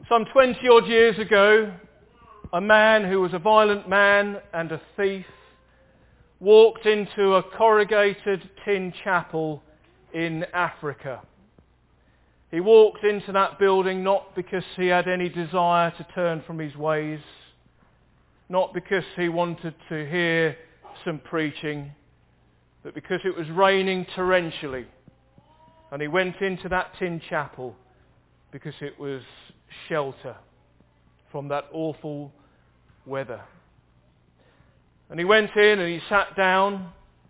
Some 20 odd years ago, a man who was a violent man and a thief walked into a corrugated tin chapel in Africa. He walked into that building not because he had any desire to turn from his ways, not because he wanted to hear some preaching, but because it was raining torrentially. And he went into that tin chapel because it was shelter from that awful weather. And he went in and he sat down,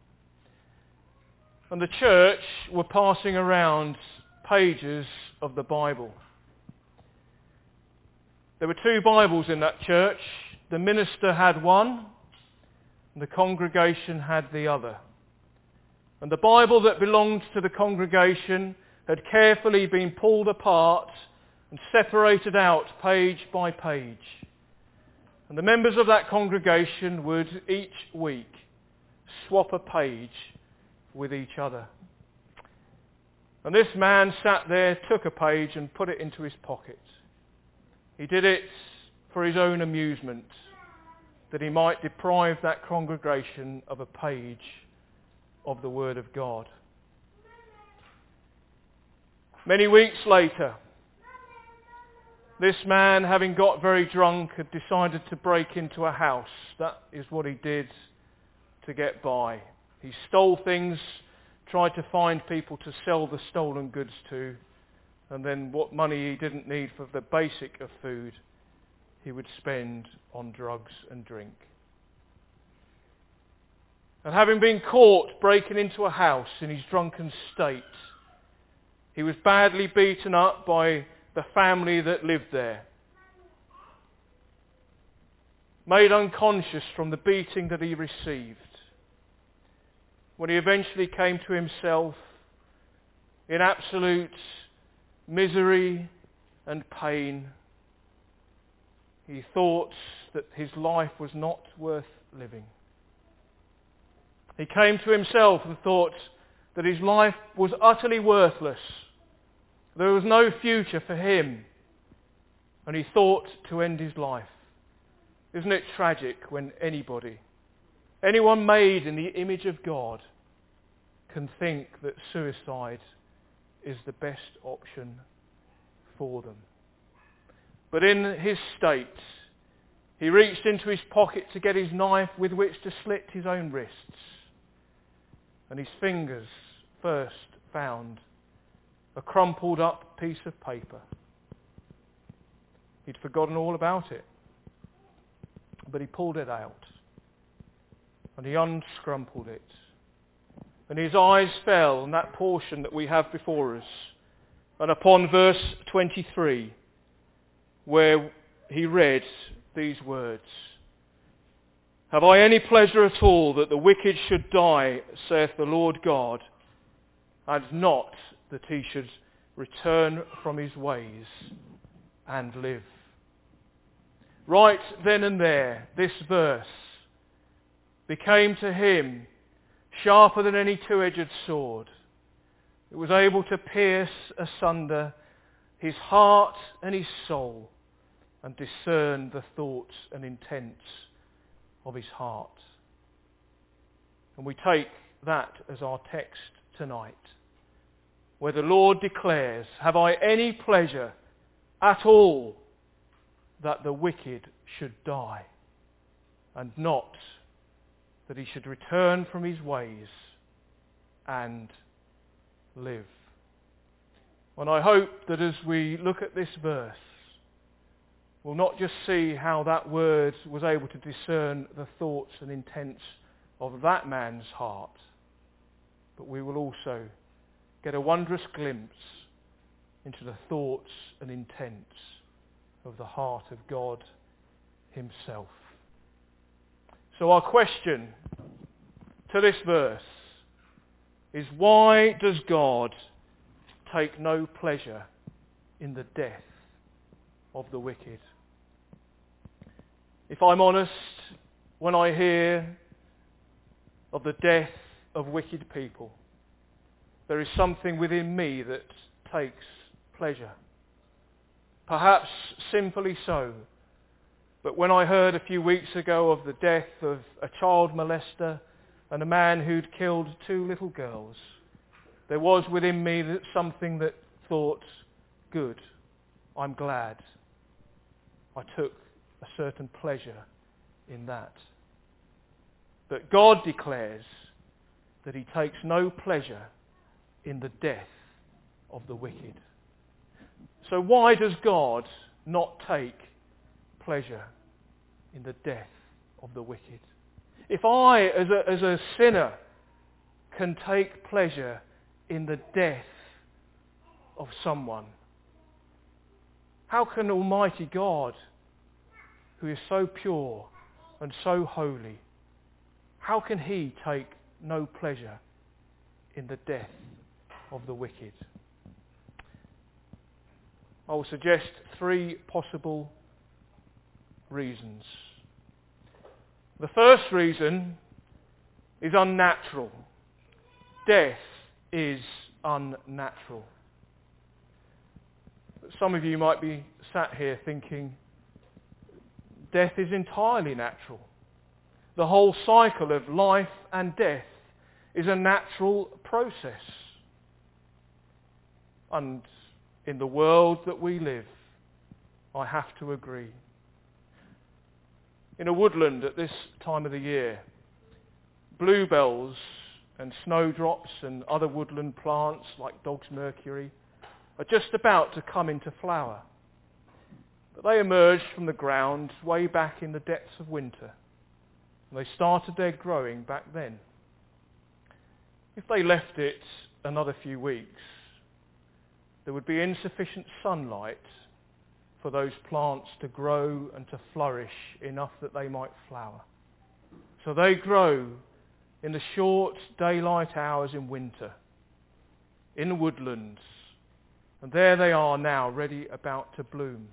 and the church were passing around pages of the Bible. There were 2 Bibles in that church. The minister had one, and the congregation had the other. And the Bible that belonged to the congregation had carefully been pulled apart and separated out page by page. And the members of that congregation would each week swap a page with each other. And this man sat there, took a page and put it into his pocket. He did it for his own amusement, that he might deprive that congregation of a page of the Word of God. Many weeks later, this man, having got very drunk, had decided to break into a house. That is what he did to get by. He stole things, tried to find people to sell the stolen goods to, and then what money he didn't need for the basic of food, he would spend on drugs and drink. And having been caught breaking into a house in his drunken state, he was badly beaten up by the family that lived there. Made unconscious from the beating that he received. When he eventually came to himself, in absolute misery and pain, he thought that his life was not worth living. He came to himself and thought that his life was utterly worthless. There was no future for him, and he thought to end his life. Isn't it tragic when anyone made in the image of God, can think that suicide is the best option for them? But in his state, he reached into his pocket to get his knife with which to slit his own wrists. And his fingers first found a crumpled up piece of paper. He'd forgotten all about it. But he pulled it out. And he unscrumpled it. And his eyes fell on that portion that we have before us. And upon verse 23, where he read these words. Have I any pleasure at all that the wicked should die, saith the Lord God, and not that he should return from his ways and live? Right then and there, this verse became to him sharper than any two-edged sword. It was able to pierce asunder his heart and his soul and discern the thoughts and intents of his heart. And we take that as our text tonight, where the Lord declares, have I any pleasure at all that the wicked should die, and not that he should return from his ways and live. And I hope that as we look at this verse, we'll not just see how that word was able to discern the thoughts and intents of that man's heart, but we will also get a wondrous glimpse into the thoughts and intents of the heart of God himself. So our question to this verse is, why does God take no pleasure in the death of the wicked? If I'm honest, when I hear of the death of wicked people, there is something within me that takes pleasure. perhaps sinfully so. But when I heard a few weeks ago of the death of a child molester and a man who'd killed 2 little girls, there was within me something that thought, good, I'm glad. I took a certain pleasure in that. But God declares that he takes no pleasure in the death of the wicked. So why does God not take pleasure in the death of the wicked? If I, as a sinner, can take pleasure in the death of someone, how can Almighty God, who is so pure and so holy, how can he take no pleasure in the death of the wicked? I will suggest 3 possible reasons. The first reason is unnatural. Death is unnatural. Some of you might be sat here thinking, death is entirely natural. The whole cycle of life and death is a natural process. And in the world that we live, I have to agree. In a woodland at this time of the year, bluebells and snowdrops and other woodland plants like dog's mercury are just about to come into flower. But they emerged from the ground way back in the depths of winter. And they started their growing back then. If they left it another few weeks, there would be insufficient sunlight for those plants to grow and to flourish enough that they might flower. So they grow in the short daylight hours in winter, in the woodlands, and there they are now, ready about to bloom.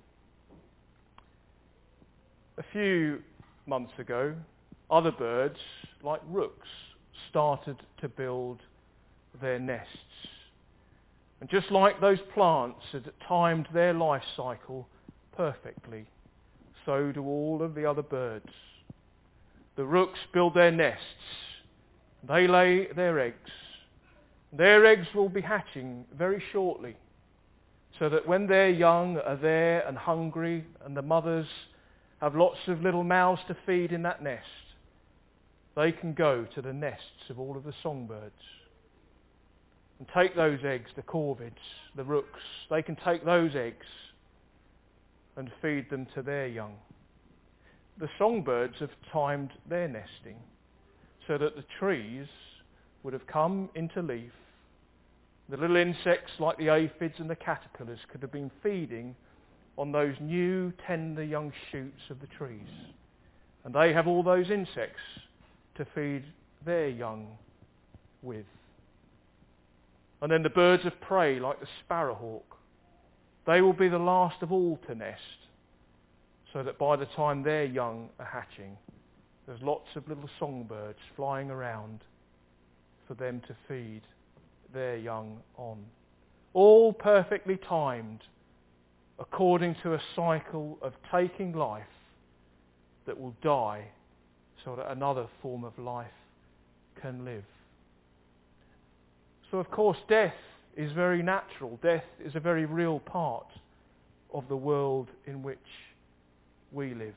A few months ago, other birds, like rooks, started to build their nests. And just like those plants had timed their life cycle perfectly, so do all of the other birds. The rooks build their nests. They lay their eggs. Their eggs will be hatching very shortly, so that when their young are there and hungry and the mothers have lots of little mouths to feed in that nest, they can go to the nests of all of the songbirds and take those eggs, the corvids, the rooks, they can take those eggs and feed them to their young. The songbirds have timed their nesting so that the trees would have come into leaf. The little insects like the aphids and the caterpillars could have been feeding on those new tender young shoots of the trees. And they have all those insects to feed their young with. And then the birds of prey like the sparrowhawk, they will be the last of all to nest, so that by the time their young are hatching, there's lots of little songbirds flying around for them to feed their young on. All perfectly timed according to a cycle of taking life that will die so that another form of life can live. So of course death is very natural. Death is a very real part of the world in which we live.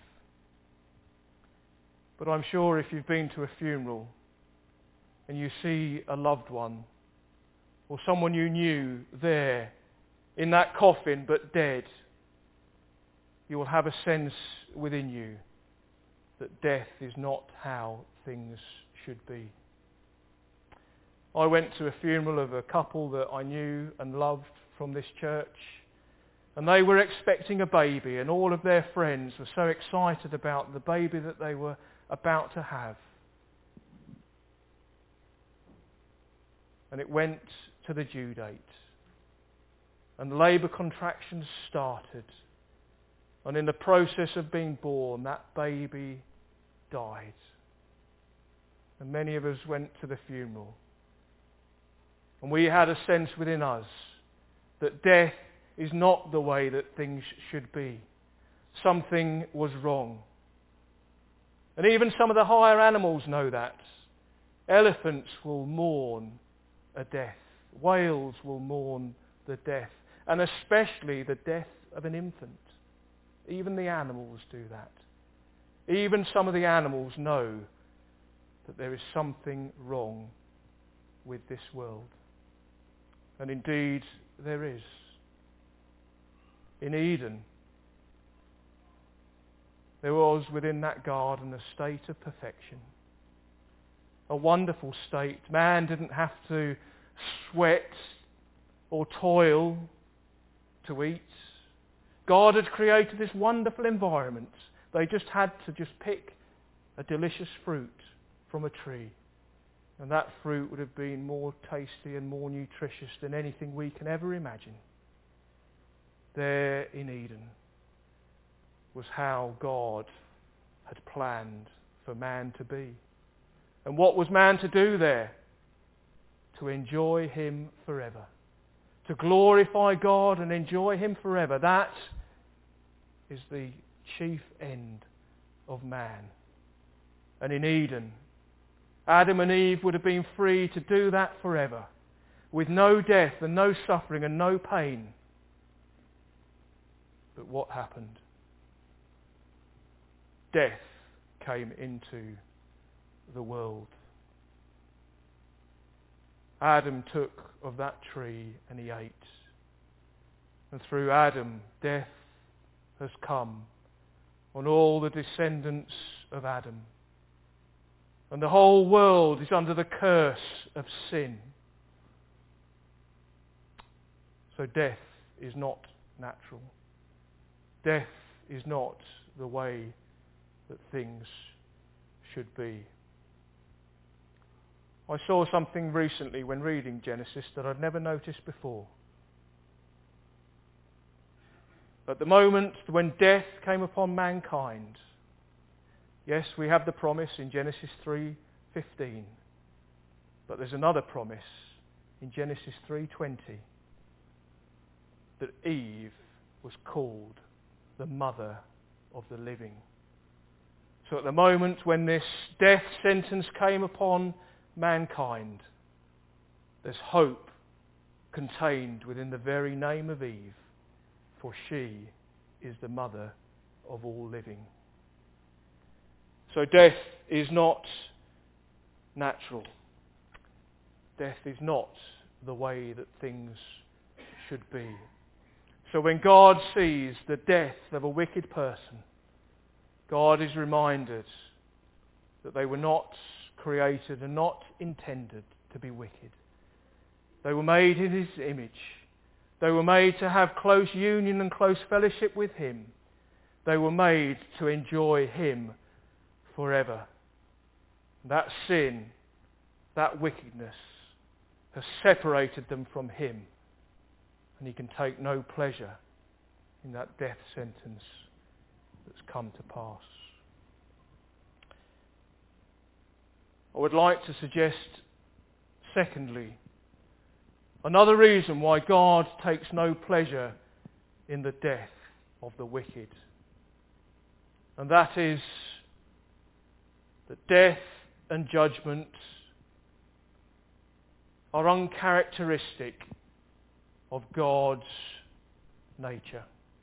But I'm sure if you've been to a funeral and you see a loved one or someone you knew there in that coffin but dead, you will have a sense within you that death is not how things should be. I went to a funeral of a couple that I knew and loved from this church, and they were expecting a baby, and all of their friends were so excited about the baby that they were about to have. And it went to the due date, and labour contractions started, and in the process of being born, that baby died. And many of us went to the funeral. And we had a sense within us that death is not the way that things should be. Something was wrong. And even some of the higher animals know that. Elephants will mourn a death. Whales will mourn the death. And especially the death of an infant. Even the animals do that. Even some of the animals know that there is something wrong with this world. And indeed, there is. In Eden, there was within that garden a state of perfection. A wonderful state. Man didn't have to sweat or toil to eat. God had created this wonderful environment. They just had to pick a delicious fruit from a tree. And that fruit would have been more tasty and more nutritious than anything we can ever imagine. There in Eden was how God had planned for man to be. And what was man to do there? To enjoy him forever. To glorify God and enjoy him forever. That is the chief end of man. And in Eden, Adam and Eve would have been free to do that forever, with no death and no suffering and no pain. But what happened? Death came into the world. Adam took of that tree and he ate. And through Adam, death has come on all the descendants of Adam. And the whole world is under the curse of sin. So death is not natural. Death is not the way that things should be. I saw something recently when reading Genesis that I'd never noticed before. At the moment when death came upon mankind, yes, we have the promise in Genesis 3:15, but there's another promise in Genesis 3:20 that Eve was called the mother of the living. So at the moment when this death sentence came upon mankind, there's hope contained within the very name of Eve, for she is the mother of all living. So death is not natural. Death is not the way that things should be. So when God sees the death of a wicked person, God is reminded that they were not created and not intended to be wicked. They were made in his image. They were made to have close union and close fellowship with him. They were made to enjoy him forever. That sin, that wickedness, has separated them from him. And he can take no pleasure in that death sentence that's come to pass. I would like to suggest, secondly, another reason why God takes no pleasure in the death of the wicked. And that is that death and judgment are uncharacteristic of God's nature.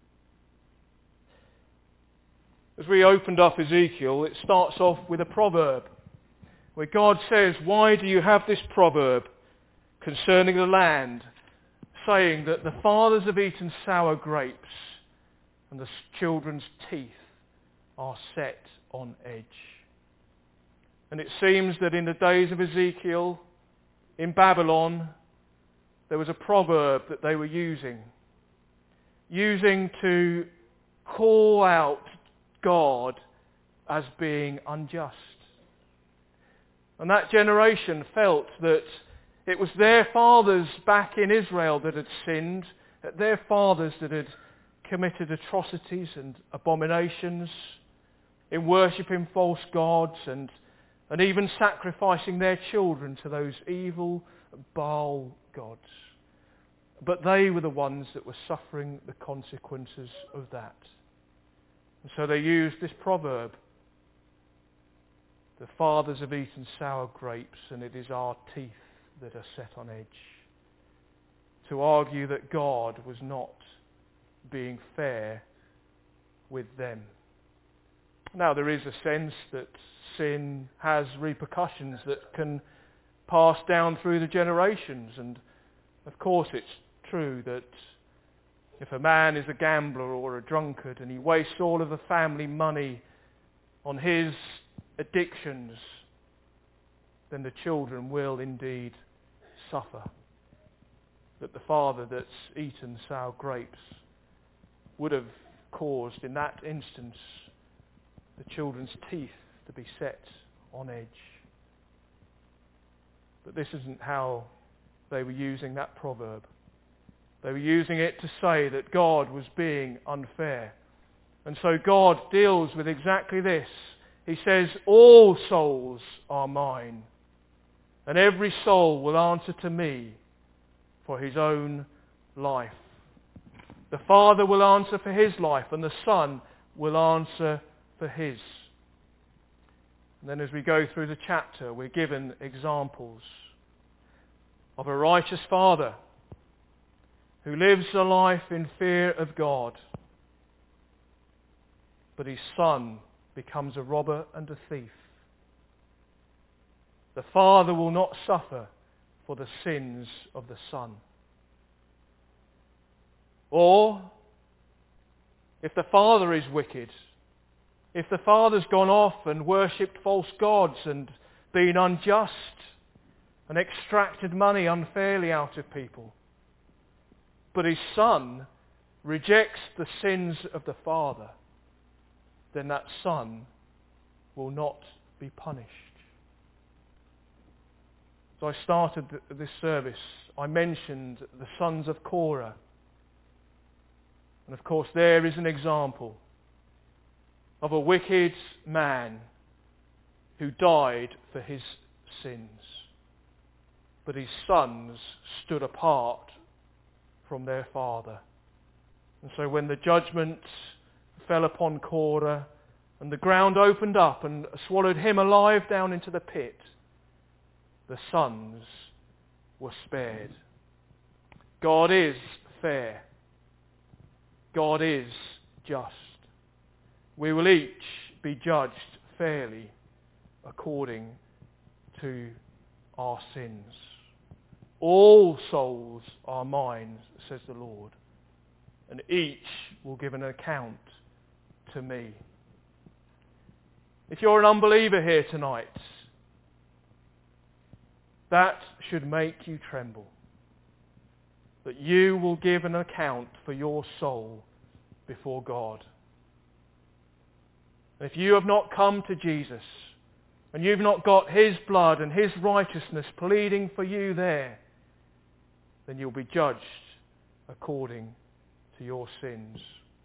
As we opened up Ezekiel, it starts off with a proverb where God says, "Why do you have this proverb concerning the land, saying that the fathers have eaten sour grapes and the children's teeth are set on edge?" And it seems that in the days of Ezekiel, in Babylon, there was a proverb that they were using to call out God as being unjust. And that generation felt that it was their fathers back in Israel that had sinned, their fathers that had committed atrocities and abominations in worshipping false gods and even sacrificing their children to those evil Baal gods. But they were the ones that were suffering the consequences of that. And so they used this proverb: the fathers have eaten sour grapes, and it is our teeth that are set on edge, to argue that God was not being fair with them. Now, there is a sense that sin has repercussions that can pass down through the generations, and of course it's true that if a man is a gambler or a drunkard and he wastes all of the family money on his addictions, then the children will indeed suffer. That the father that's eaten sour grapes would have caused, in that instance, the children's teeth to be set on edge. But this isn't how they were using that proverb. They were using it to say that God was being unfair. And so God deals with exactly this. He says, all souls are mine, and every soul will answer to me for his own life. The Father will answer for his life, and the Son will answer for his. And then as we go through the chapter, we're given examples of a righteous father who lives a life in fear of God, but his son becomes a robber and a thief. The father will not suffer for the sins of the son. Or, if the father is wicked, if the father's gone off and worshipped false gods and been unjust and extracted money unfairly out of people, but his son rejects the sins of the father, then that son will not be punished. As I started this service, I mentioned the sons of Korah. And of course there is an example of a wicked man who died for his sins. But his sons stood apart from their father. And so when the judgment fell upon Korah and the ground opened up and swallowed him alive down into the pit, the sons were spared. God is fair. God is just. We will each be judged fairly according to our sins. All souls are mine, says the Lord, and each will give an account to me. If you're an unbeliever here tonight, that should make you tremble. That you will give an account for your soul before God. And if you have not come to Jesus, and you've not got his blood and his righteousness pleading for you there, then you'll be judged according to your sins.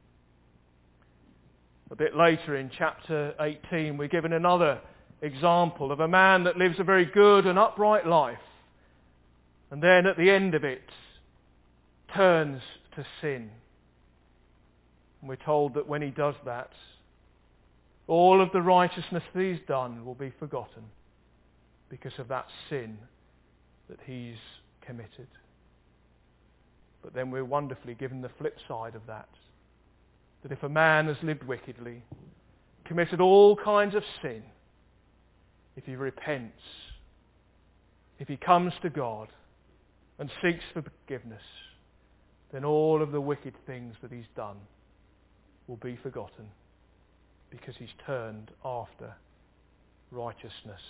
A bit later in chapter 18, we're given another example of a man that lives a very good and upright life, and then at the end of it turns to sin. And we're told that when he does that, all of the righteousness that he's done will be forgotten because of that sin that he's committed. But then we're wonderfully given the flip side of that. That if a man has lived wickedly, committed all kinds of sin, if he repents, if he comes to God and seeks forgiveness, then all of the wicked things that he's done will be forgotten because he's turned after righteousness.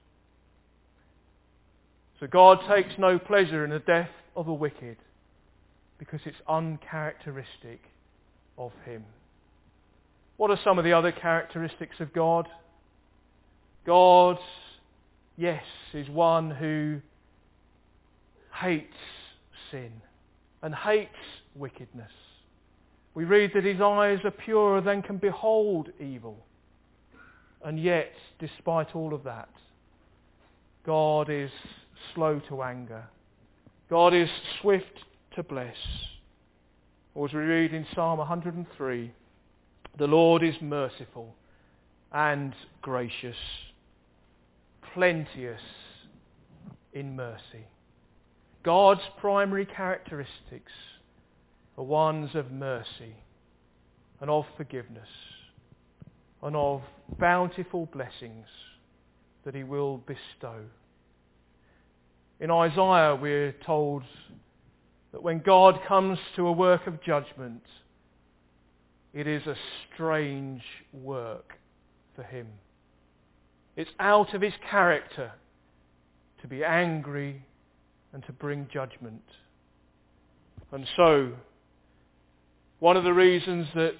So God takes no pleasure in the death of the wicked because it's uncharacteristic of him. What are some of the other characteristics of God? God, yes, is one who hates sin and hates wickedness. We read that his eyes are purer than can behold evil. And yet, despite all of that, God is slow to anger. God is swift to bless. Or as we read in Psalm 103, the Lord is merciful and gracious, plenteous in mercy. God's primary characteristics are ones of mercy and of forgiveness and of bountiful blessings that he will bestow. In Isaiah we're told that when God comes to a work of judgment, it is a strange work for him. It's out of his character to be angry and to bring judgment. And so, one of the reasons that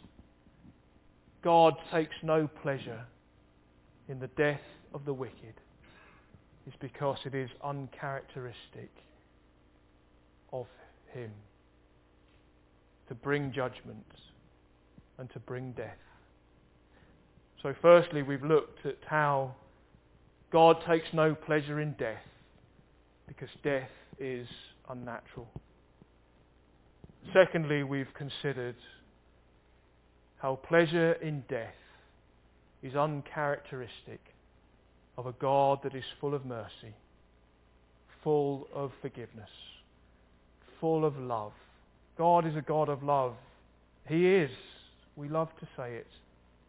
God takes no pleasure in the death of the wicked is because it is uncharacteristic of him to bring judgment and to bring death. So firstly, we've looked at how God takes no pleasure in death because death is unnatural. Secondly, we've considered how pleasure in death is uncharacteristic of a God that is full of mercy, full of forgiveness, full of love. God is a God of love. He is. We love to say it.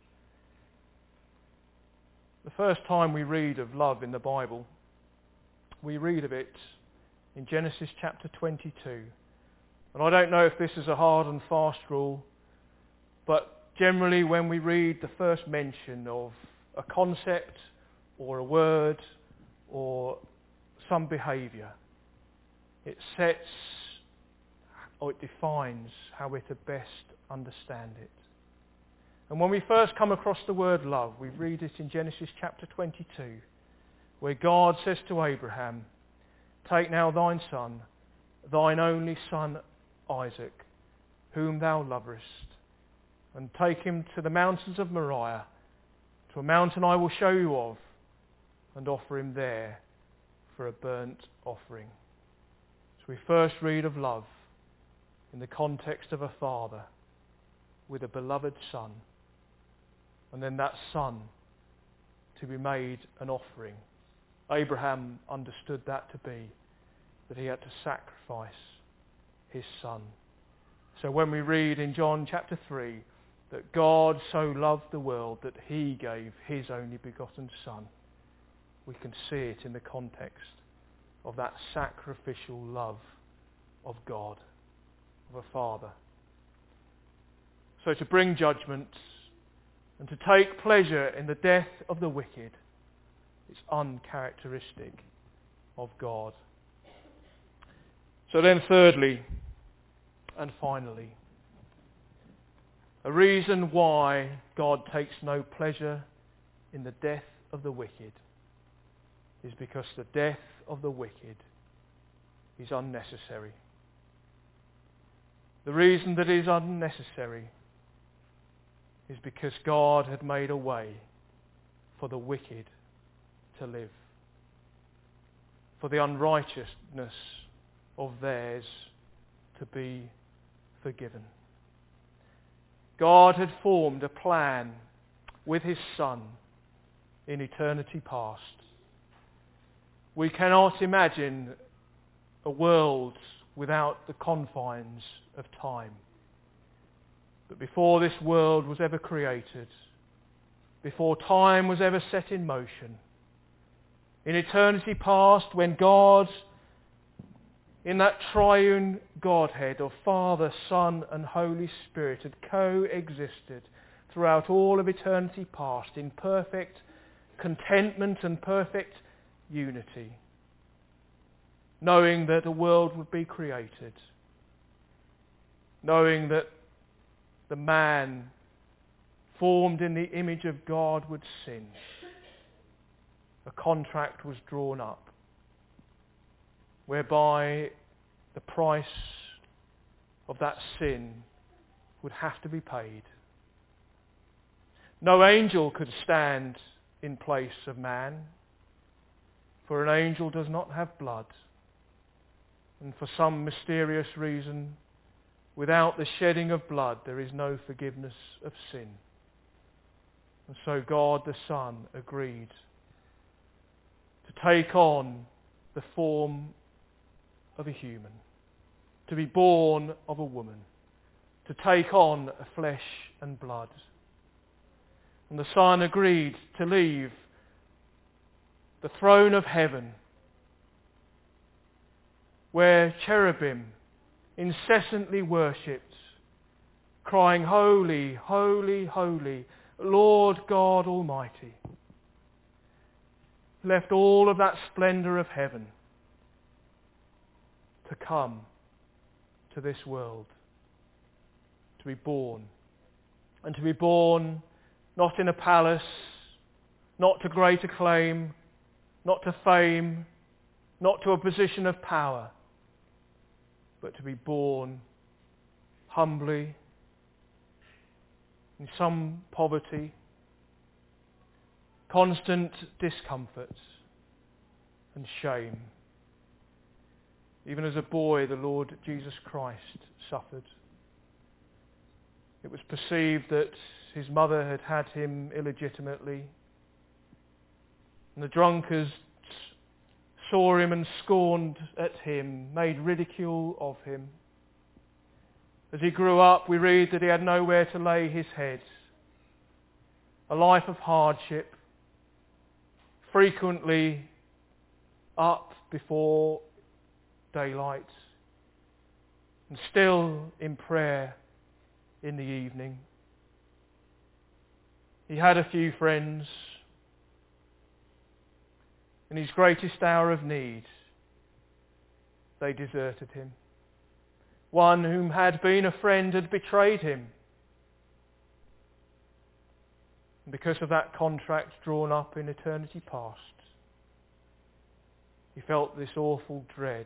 The first time we read of love in the Bible, we read of it in Genesis chapter 22. And I don't know if this is a hard and fast rule, but generally when we read the first mention of a concept or a word or some behaviour, it sets or it defines how we're to best understand it. And when we first come across the word love, we read it in Genesis chapter 22, where God says to Abraham, "Take now thine son, thine only son Isaac, whom thou lovest, and take him to the mountains of Moriah, to a mountain I will show you of, and offer him there for a burnt offering." So we first read of love in the context of a father with a beloved son, and then that son to be made an offering. Abraham understood that to be that he had to sacrifice his son. So when we read in John chapter 3 that God so loved the world that he gave his only begotten son, we can see it in the context of that sacrificial love of God, of a father. So to bring judgment and to take pleasure in the death of the wicked is uncharacteristic of God. So then thirdly and finally, a reason why God takes no pleasure in the death of the wicked is because the death of the wicked is unnecessary. The reason that it is unnecessary is because God had made a way for the wicked to live, for the unrighteousness of theirs to be forgiven. God had formed a plan with his Son in eternity past. We cannot imagine a world without the confines of time. But before this world was ever created, before time was ever set in motion, in eternity past, when God, in that triune Godhead of Father, Son and Holy Spirit, had coexisted throughout all of eternity past in perfect contentment and perfect unity, knowing that a world would be created, knowing that the man formed in the image of God would sin, a contract was drawn up whereby the price of that sin would have to be paid. No angel could stand in place of man, for an angel does not have blood. And for some mysterious reason, without the shedding of blood, there is no forgiveness of sin. And so God the Son agreed to take on the form of a human, to be born of a woman, to take on a flesh and blood. And the Son agreed to leave the throne of heaven, where cherubim incessantly worshipped, crying, "Holy, holy, holy, Lord God Almighty." Left all of that splendour of heaven to come to this world, to be born. And to be born not in a palace, not to great acclaim, not to fame, not to a position of power, but to be born humbly, in some poverty, constant discomfort and shame. Even as a boy, the Lord Jesus Christ suffered. It was perceived that his mother had had him illegitimately, and the drunkards saw him and scorned at him, made ridicule of him. As he grew up, we read that he had nowhere to lay his head. A life of hardship, frequently up before daylight, and still in prayer in the evening. He had a few friends. In his greatest hour of need, they deserted him. One whom had been a friend had betrayed him. And because of that contract drawn up in eternity past, he felt this awful dread.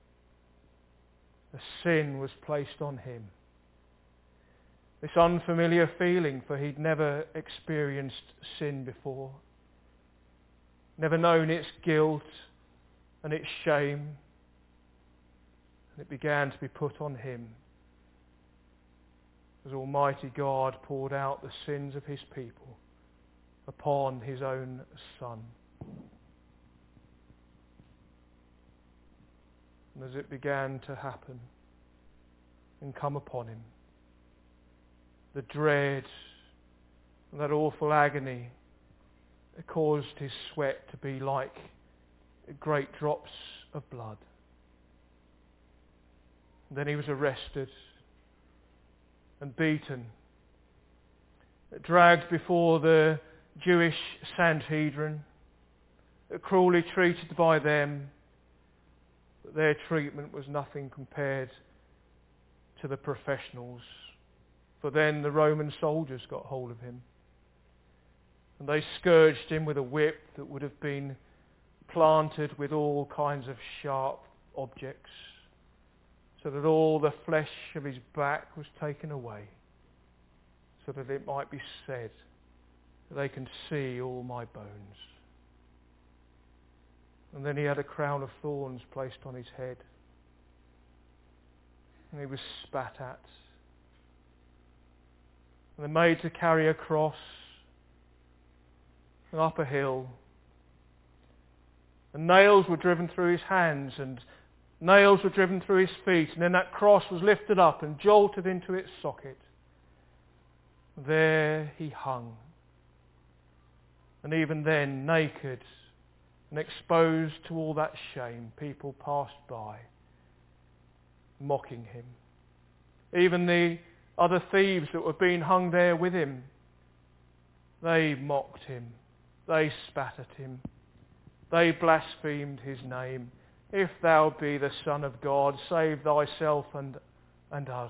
A sin was placed on him. This unfamiliar feeling, for he'd never experienced sin before. Never known its guilt and its shame. And it began to be put on him as Almighty God poured out the sins of his people upon his own Son. And as it began to happen and come upon him, the dread and that awful agony caused his sweat to be like great drops of blood. And then he was arrested and beaten, dragged before the Jewish Sanhedrin, cruelly treated by them, but their treatment was nothing compared to the professionals. For then the Roman soldiers got hold of him, and they scourged him with a whip that would have been planted with all kinds of sharp objects, so that all the flesh of his back was taken away, so that it might be said that they can see all my bones. And then he had a crown of thorns placed on his head, and he was spat at. And they're made to carry a cross and up a hill. And nails were driven through his hands, and nails were driven through his feet, and then that cross was lifted up and jolted into its socket. There he hung. And even then, naked and exposed to all that shame, people passed by, mocking him. Even the other thieves that were being hung there with him, they mocked him, they spat at him, they blasphemed his name. If thou be the Son of God, save thyself and us.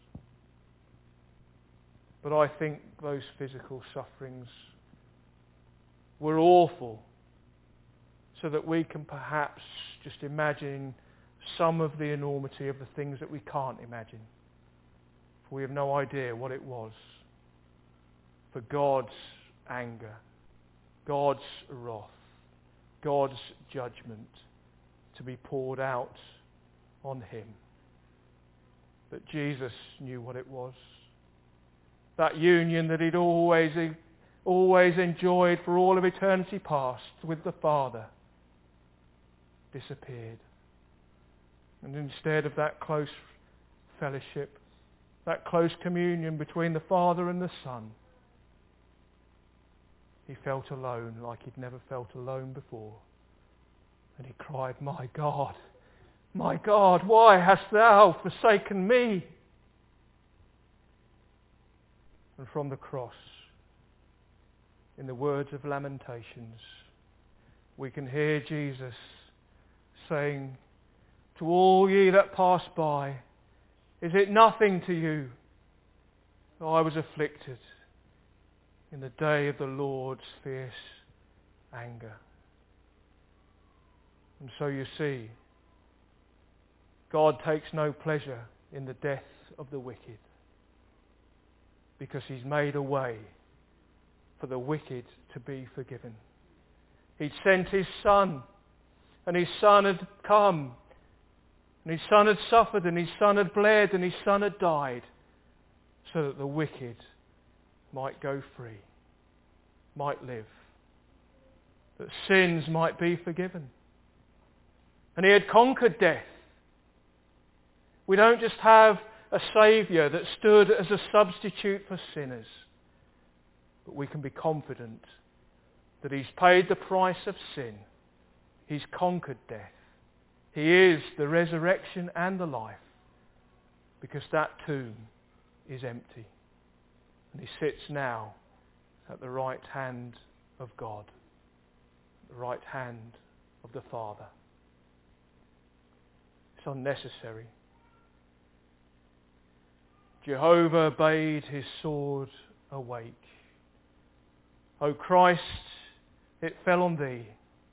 But I think those physical sufferings were awful, so that we can perhaps just imagine some of the enormity of the things that we can't imagine. For we have no idea what it was for God's anger, God's wrath, God's judgment to be poured out on him. But Jesus knew what it was. That union that he'd always enjoyed for all of eternity past with the Father disappeared. And instead of that close fellowship, that close communion between the Father and the Son, he felt alone like he'd never felt alone before. And he cried, my God, why hast thou forsaken me? And from the cross, in the words of Lamentations, we can hear Jesus saying, to all ye that pass by, is it nothing to you that I was afflicted in the day of the Lord's fierce anger? And so you see, God takes no pleasure in the death of the wicked, because he's made a way for the wicked to be forgiven. He'd sent his Son, and his Son had come, and his Son had suffered, and his Son had bled, and his Son had died, so that the wicked might go free, might live, that sins might be forgiven. And he had conquered death. We don't just have a Saviour that stood as a substitute for sinners, but we can be confident that he's paid the price of sin. He's conquered death. He is the resurrection and the life, because that tomb is empty. And he sits now at the right hand of God, the right hand of the Father. It's unnecessary. Jehovah bade his sword awake. O Christ, it fell on thee.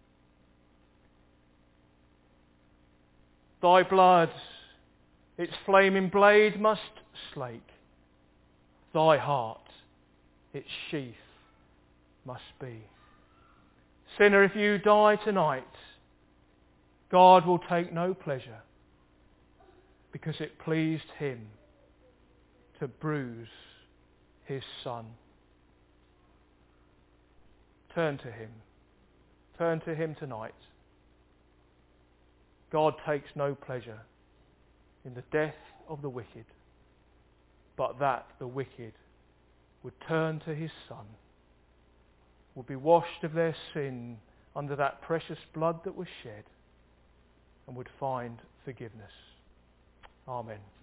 Thy blood, its flaming blade must slake. Thy heart, its sheath must be. Sinner, if you die tonight, God will take no pleasure, because it pleased him to bruise his Son. Turn to him. Turn to him tonight. God takes no pleasure in the death of the wicked, but that the wicked would turn to his Son, would be washed of their sin under that precious blood that was shed, and would find forgiveness. Amen.